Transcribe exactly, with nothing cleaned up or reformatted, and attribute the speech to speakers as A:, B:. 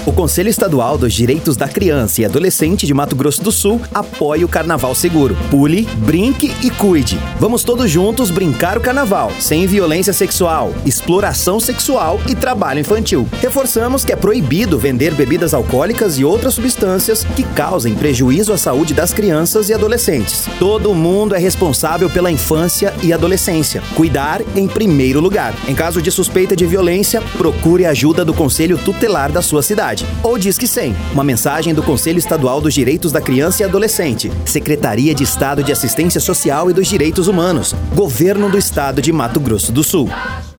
A: O Conselho Estadual dos Direitos da Criança e Adolescente de Mato Grosso do Sul apoia o Carnaval Seguro. Pule, brinque e cuide. Vamos todos juntos brincar o carnaval, sem violência sexual, exploração sexual e trabalho infantil. Reforçamos que é proibido vender bebidas alcoólicas e outras substâncias que causem prejuízo à saúde das crianças e adolescentes. Todo mundo é responsável pela infância e adolescência. Cuidar em primeiro lugar. Em caso de suspeita de violência, procure a ajuda do Conselho Tutelar da sua cidade. Ou Disque cem, uma mensagem do Conselho Estadual dos Direitos da Criança e Adolescente, Secretaria de Estado de Assistência Social e dos Direitos Humanos, Governo do Estado de Mato Grosso do Sul.